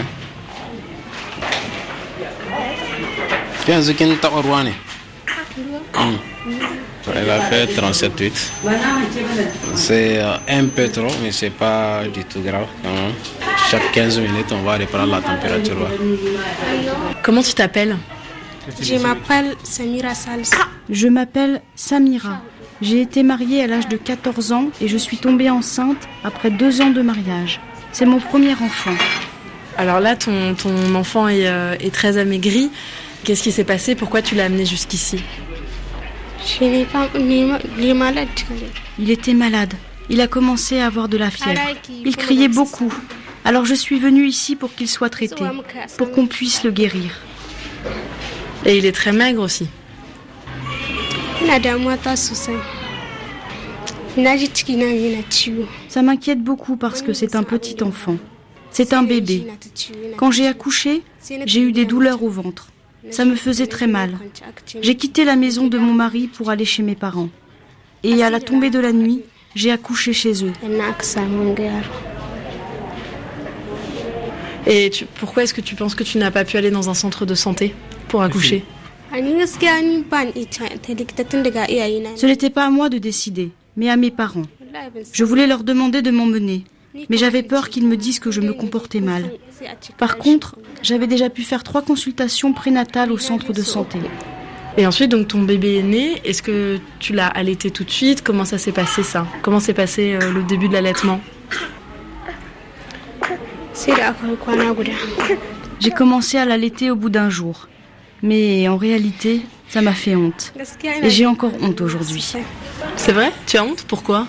Elle a fait trente-sept virgule huit. C'est un peu trop, mais c'est pas du tout grave. Chaque quinze minutes, on va reprendre la température. Comment tu t'appelles? Je m'appelle Samira Sals. Je m'appelle Samira. J'ai été mariée à l'âge de quatorze ans et je suis tombée enceinte après deux ans de mariage. C'est mon premier enfant. Alors là, ton, ton enfant est, euh, est très amaigri. Qu'est-ce qui s'est passé? Pourquoi tu l'as amené jusqu'ici? Je n'ai pas... Il est malade. Il était malade. Il a commencé à avoir de la fièvre. Il criait beaucoup. Alors je suis venue ici pour qu'il soit traité, pour qu'on puisse le guérir. Et il est très maigre aussi. Ça m'inquiète beaucoup parce que c'est un petit enfant. C'est un bébé. Quand j'ai accouché, j'ai eu des douleurs au ventre. Ça me faisait très mal. J'ai quitté la maison de mon mari pour aller chez mes parents. Et à la tombée de la nuit, j'ai accouché chez eux. Et tu, pourquoi est-ce que tu penses que tu n'as pas pu aller dans un centre de santé pour accoucher? Ce n'était pas à moi de décider, mais à mes parents. Je voulais leur demander de m'emmener, mais j'avais peur qu'ils me disent que je me comportais mal. Par contre, j'avais déjà pu faire trois consultations prénatales au centre de santé. Et ensuite, donc ton bébé est né. Est-ce que tu l'as allaité tout de suite? Comment ça s'est passé ça? Comment s'est passé euh, le début de l'allaitement? J'ai commencé à l'allaiter au bout d'un jour. Mais en réalité, ça m'a fait honte. Et j'ai encore honte aujourd'hui. C'est vrai? Tu as honte? Pourquoi?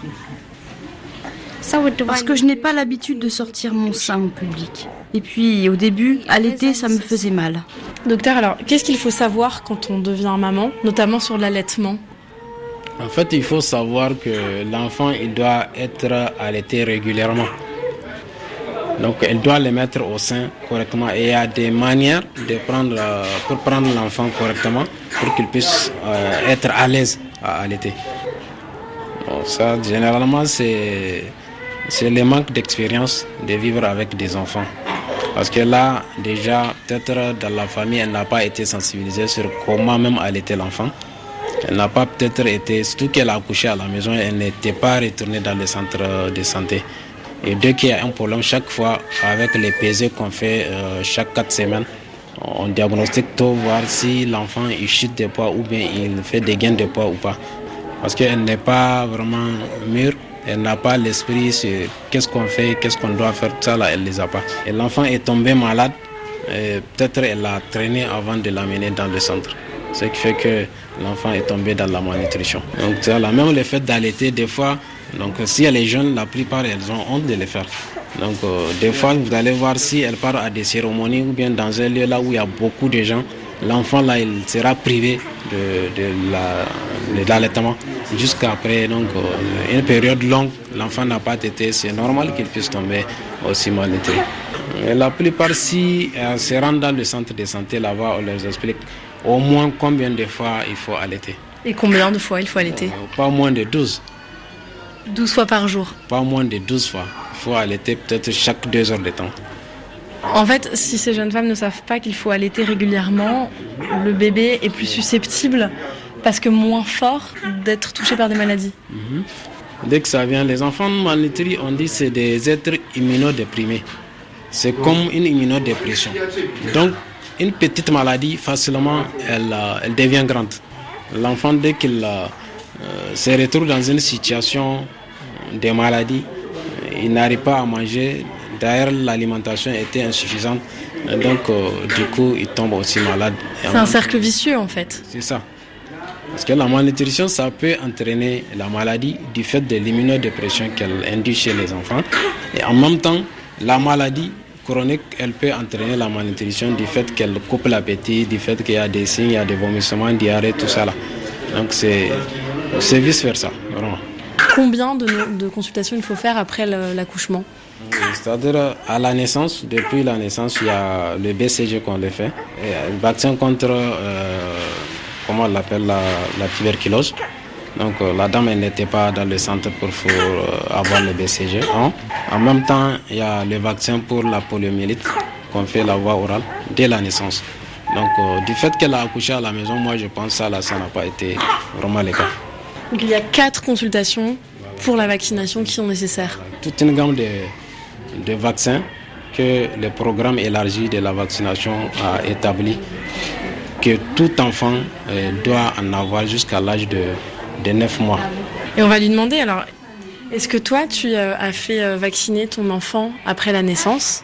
Parce que je n'ai pas l'habitude de sortir mon sein en public. Et puis, au début, allaiter, ça me faisait mal. Docteur, alors, qu'est-ce qu'il faut savoir quand on devient maman, notamment sur l'allaitement? En fait, il faut savoir que l'enfant, il doit être allaité régulièrement. Donc, elle doit le mettre au sein correctement. Et il y a des manières de prendre, euh, pour prendre l'enfant correctement, pour qu'il puisse euh, être à l'aise à allaiter. Donc, ça, généralement, c'est, c'est le manque d'expérience de vivre avec des enfants. Parce que là, déjà, peut-être dans la famille, elle n'a pas été sensibilisée sur comment même allaiter l'enfant. Elle n'a pas peut-être été, surtout qu'elle a accouché à la maison, elle n'était pas retournée dans les centres de santé. Et dès qu'il y a un problème, chaque fois, avec les P S E qu'on fait euh, chaque quatre semaines, on diagnostique tôt, voir si l'enfant il chute de poids ou bien il fait des gains de poids ou pas. Parce qu'elle n'est pas vraiment mûre, elle n'a pas l'esprit sur qu'est-ce qu'on fait, qu'est-ce qu'on doit faire, tout ça là, elle ne les a pas. Et l'enfant est tombé malade, et peut-être elle a traîné avant de l'amener dans le centre. Ce qui fait que l'enfant est tombé dans la malnutrition. Donc ça là, même le fait d'allaiter, des fois, donc si elle est jeune, la plupart elles ont honte de le faire. Donc euh, des fois vous allez voir si elle part à des cérémonies ou bien dans un lieu là où il y a beaucoup de gens, l'enfant là il sera privé de, de, la, de l'allaitement jusqu'après donc euh, une période longue, l'enfant n'a pas tété, c'est normal qu'il puisse tomber aussi malnutri. Et la plupart si elles se rendent dans le centre de santé là-bas, on leur explique au moins combien de fois il faut allaiter. Et combien de fois il faut allaiter? euh, Pas moins de douze. douze fois par jour? Pas moins de douze fois. Il faut allaiter peut-être chaque deux heures de temps. En fait, si ces jeunes femmes ne savent pas qu'il faut allaiter régulièrement, le bébé est plus susceptible, parce que moins fort, d'être touché par des maladies. Mm-hmm. Dès que ça vient, les enfants malnutris, on dit que c'est des êtres immunodéprimés. C'est comme une immunodépression. Donc, une petite maladie, facilement, elle, elle devient grande. L'enfant, dès qu'il euh, se retrouve dans une situation de maladie, il n'arrive pas à manger. D'ailleurs, l'alimentation était insuffisante. Donc, euh, du coup, il tombe aussi malade. C'est un cercle vicieux, en fait. C'est ça. Parce que la malnutrition, ça peut entraîner la maladie du fait de l'immunodépression qu'elle induit chez les enfants. Et en même temps, la maladie chronique, elle peut entraîner la malnutrition du fait qu'elle coupe l'appétit, du fait qu'il y a des signes, il y a des vomissements, diarrhée, tout ça là. Donc c'est, c'est vice-versa, vraiment. Combien de, de consultations il faut faire après le, l'accouchement? C'est-à-dire à la naissance, depuis la naissance, il y a le B C G qu'on le fait, et le vaccin contre, euh, comment on l'appelle, la, la tuberculose. Donc euh, la dame elle n'était pas dans le centre pour, pour euh, avoir le B C G. Hein. En même temps, il y a le vaccin pour la poliomyélite qu'on fait la voie orale dès la naissance. Donc euh, du fait qu'elle a accouché à la maison, moi je pense que ça, là, ça n'a pas été vraiment le cas. Donc il y a quatre consultations pour la vaccination qui sont nécessaires. Toute une gamme de, de vaccins que le programme élargi de la vaccination a établi, que tout enfant euh, doit en avoir jusqu'à l'âge de de neuf mois. Et on va lui demander alors, est-ce que toi tu euh, as fait euh, vacciner ton enfant après la naissance?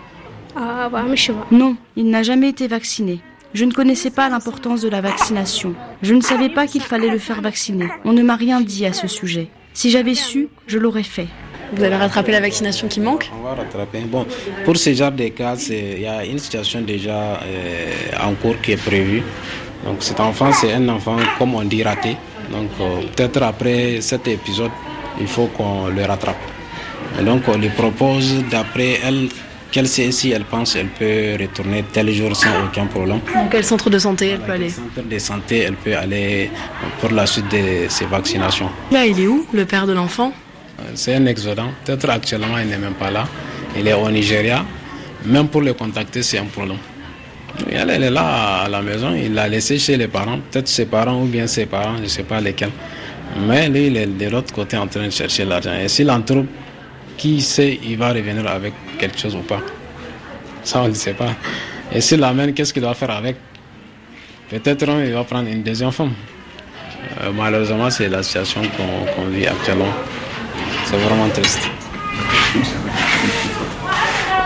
Non, il n'a jamais été vacciné. Je ne connaissais pas l'importance de la vaccination. Je ne savais pas qu'il fallait le faire vacciner. On ne m'a rien dit à ce sujet. Si j'avais su, je l'aurais fait. Vous allez rattraper la vaccination qui manque? On va rattraper. Bon, pour ce genre de cas, il y a une situation déjà euh, en cours qui est prévue. Donc cet enfant, c'est un enfant, comme on dit, raté. Donc euh, peut-être après cet épisode, il faut qu'on le rattrape. Et donc on lui propose, d'après elle, qu'elle sait si elle pense qu'elle peut retourner tel jour sans aucun problème. Dans quel centre de santé elle peut aller? Centre de santé, elle peut aller pour la suite de ses vaccinations. Là, il est où, le père de l'enfant? C'est un exodant. Peut-être actuellement, il n'est même pas là. Il est au Nigeria. Même pour le contacter, c'est un problème. Elle, elle est là à la maison, il l'a laissé chez les parents, peut-être ses parents ou bien ses parents, je ne sais pas lesquels. Mais lui, il est de l'autre côté en train de chercher l'argent. Et s'il en trouve, qui sait, il va revenir avec quelque chose ou pas. Ça, on ne sait pas. Et s'il l'amène, qu'est-ce qu'il doit faire avec? Peut-être il va prendre une deuxième femme. Euh, malheureusement, c'est la situation qu'on, qu'on vit actuellement. C'est vraiment triste.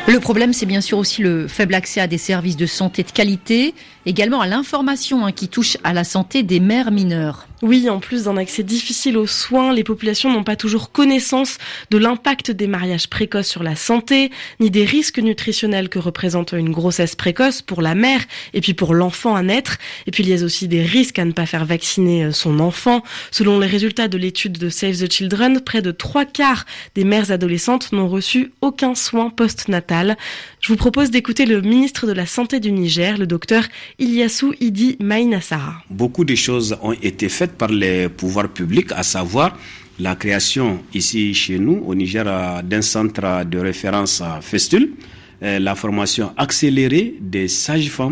Le problème, c'est bien sûr aussi le faible accès à des services de santé de qualité, également à l'information hein, qui touche à la santé des mères mineures. Oui, en plus d'un accès difficile aux soins, les populations n'ont pas toujours connaissance de l'impact des mariages précoces sur la santé, ni des risques nutritionnels que représente une grossesse précoce pour la mère et puis pour l'enfant à naître. Et puis il y a aussi des risques à ne pas faire vacciner son enfant. Selon les résultats de l'étude de Save the Children, près de trois quarts des mères adolescentes n'ont reçu aucun soin post-natal. Je vous propose d'écouter le ministre de la Santé du Niger, le docteur Ilyasu Idi Maïnassara. Beaucoup de choses ont été faites par les pouvoirs publics, à savoir la création ici chez nous au Niger d'un centre de référence à Festule, la formation accélérée des sages-femmes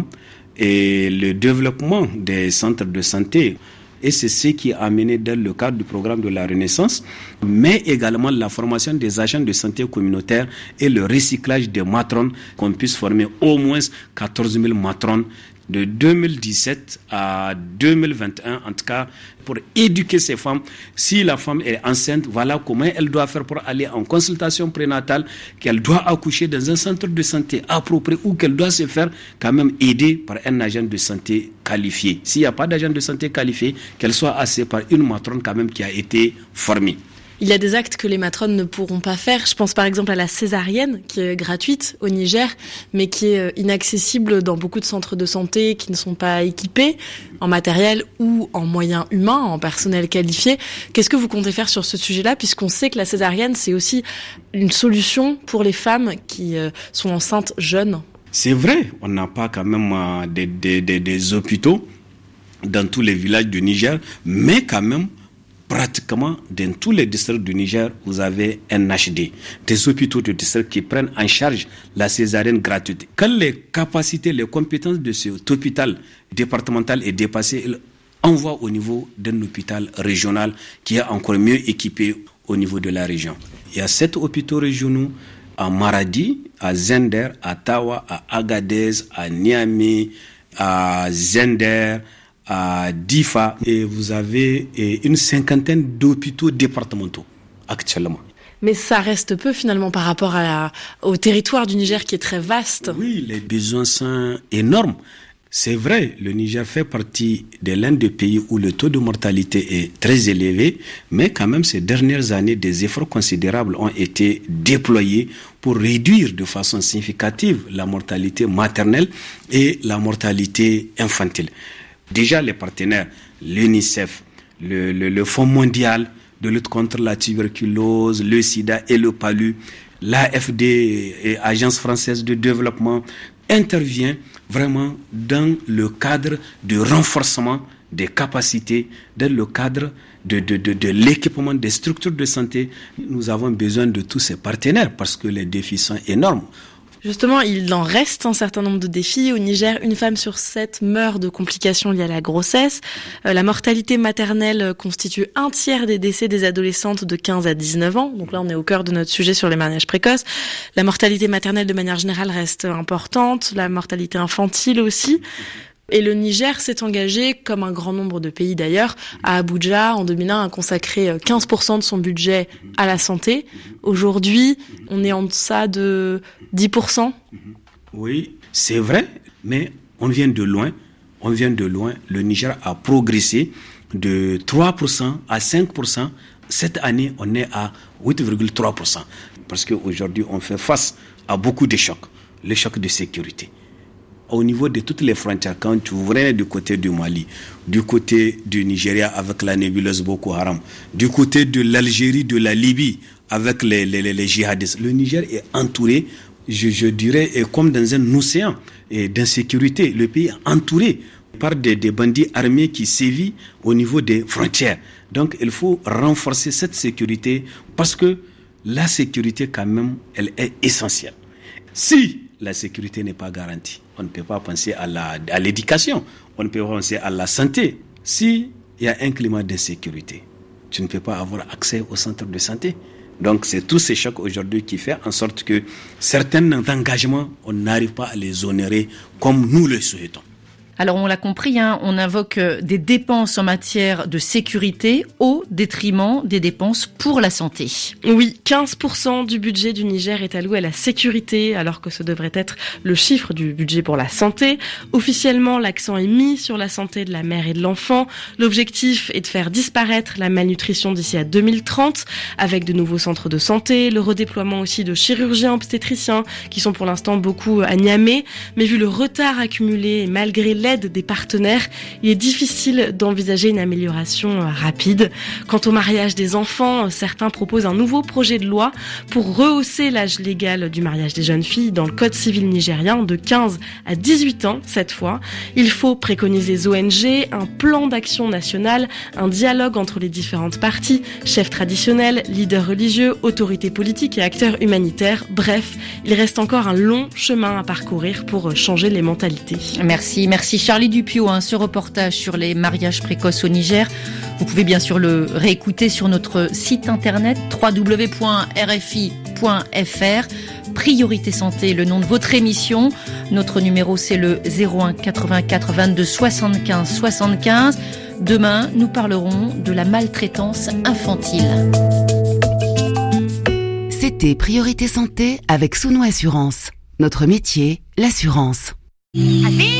et le développement des centres de santé. Et c'est ce qui a amené dans le cadre du programme de la Renaissance, mais également la formation des agents de santé communautaire et le recyclage des matrones, qu'on puisse former au moins quatorze mille matrones de deux mille dix-sept à deux mille vingt et un, en tout cas, pour éduquer ces femmes. Si la femme est enceinte, voilà comment elle doit faire pour aller en consultation prénatale, qu'elle doit accoucher dans un centre de santé approprié ou qu'elle doit se faire quand même aider par un agent de santé qualifié. S'il n'y a pas d'agent de santé qualifié, qu'elle soit assistée par une matrone quand même qui a été formée. Il y a des actes que les matrones ne pourront pas faire. Je pense par exemple à la césarienne, qui est gratuite au Niger, mais qui est inaccessible dans beaucoup de centres de santé qui ne sont pas équipés en matériel ou en moyens humains, en personnel qualifié. Qu'est-ce que vous comptez faire sur ce sujet-là, puisqu'on sait que la césarienne, c'est aussi une solution pour les femmes qui sont enceintes jeunes? C'est vrai, on n'a pas quand même des, des, des, des hôpitaux dans tous les villages du Niger, mais quand même, pratiquement dans tous les districts du Niger, vous avez un H D, des hôpitaux de district qui prennent en charge la césarienne gratuite. Quand les capacités, les compétences de cet hôpital départemental est dépassées, ils envoient au niveau d'un hôpital régional qui est encore mieux équipé au niveau de la région. Il y a sept hôpitaux régionaux à Maradi, à Zender, à Tawa, à Agadez, à Niamey, à Zender, à Difa, et vous avez une cinquantaine d'hôpitaux départementaux actuellement. Mais ça reste peu finalement par rapport à la, au territoire du Niger qui est très vaste. Oui, les besoins sont énormes. C'est vrai, le Niger fait partie de l'un des pays où le taux de mortalité est très élevé, mais quand même ces dernières années, des efforts considérables ont été déployés pour réduire de façon significative la mortalité maternelle et la mortalité infantile. Déjà, les partenaires, l'UNICEF, le, le, le Fonds mondial de lutte contre la tuberculose, le sida et le palu, l'A F D, et Agence française de développement, intervient vraiment dans le cadre de renforcement des capacités, dans le cadre de, de, de, de l'équipement des structures de santé. Nous avons besoin de tous ces partenaires parce que les défis sont énormes. Justement, il en reste un certain nombre de défis. Au Niger, une femme sur sept meurt de complications liées à la grossesse. Euh, la mortalité maternelle constitue un tiers des décès des adolescentes de quinze à dix-neuf ans. Donc là, on est au cœur de notre sujet sur les mariages précoces. La mortalité maternelle, de manière générale, reste importante. La mortalité infantile aussi. Et le Niger s'est engagé, comme un grand nombre de pays d'ailleurs, à Abuja en deux mille un à consacrer quinze pour cent de son budget à la santé. Aujourd'hui, on est en deçà de dix pour cent. Oui, c'est vrai, mais on vient de loin. On vient de loin. Le Niger a progressé de trois pour cent à cinq pour cent. Cette année, on est à huit virgule trois pour cent. Parce qu'aujourd'hui, on fait face à beaucoup de chocs. Les chocs de sécurité. Au niveau de toutes les frontières, quand vous venez du côté du Mali, du côté du Nigeria avec la nébuleuse Boko Haram, du côté de l'Algérie, de la Libye avec les, les, les, les djihadistes, le Niger est entouré, je, je dirais, est comme dans un océan d'insécurité. Le pays est entouré par des, des bandits armés qui sévissent au niveau des frontières. Donc il faut renforcer cette sécurité parce que la sécurité quand même, elle est essentielle. Si la sécurité n'est pas garantie, on ne peut pas penser à, la, à l'éducation, on ne peut pas penser à la santé. S'il y a un climat d'insécurité, tu ne peux pas avoir accès au centre de santé. Donc c'est tous ces chocs aujourd'hui qui font en sorte que certains engagements, on n'arrive pas à les honorer comme nous le souhaitons. Alors on l'a compris, hein, on invoque des dépenses en matière de sécurité au détriment des dépenses pour la santé. Oui, quinze pour cent du budget du Niger est alloué à la sécurité, alors que ce devrait être le chiffre du budget pour la santé. Officiellement, l'accent est mis sur la santé de la mère et de l'enfant. L'objectif est de faire disparaître la malnutrition d'ici à deux mille trente, avec de nouveaux centres de santé, le redéploiement aussi de chirurgiens obstétriciens, qui sont pour l'instant beaucoup à Niamey. Mais vu le retard accumulé et malgré l'aide des partenaires, il est difficile d'envisager une amélioration rapide. Quant au mariage des enfants, certains proposent un nouveau projet de loi pour rehausser l'âge légal du mariage des jeunes filles dans le code civil nigérien de quinze à dix-huit ans cette fois. Il faut préconiser les O N G, un plan d'action national, un dialogue entre les différentes parties, chefs traditionnels, leaders religieux, autorités politiques et acteurs humanitaires. Bref, il reste encore un long chemin à parcourir pour changer les mentalités. Merci, merci Charlie Dupieux, hein, ce reportage sur les mariages précoces au Niger. Vous pouvez bien sûr le réécouter sur notre site internet w w w point r f i point f r. Priorité Santé, le nom de votre émission. Notre numéro, c'est le zéro un quatre-vingt-quatre vingt-deux soixante-quinze soixante-quinze. Demain, nous parlerons de la maltraitance infantile. C'était Priorité Santé avec Souno Assurance. Notre métier, l'assurance.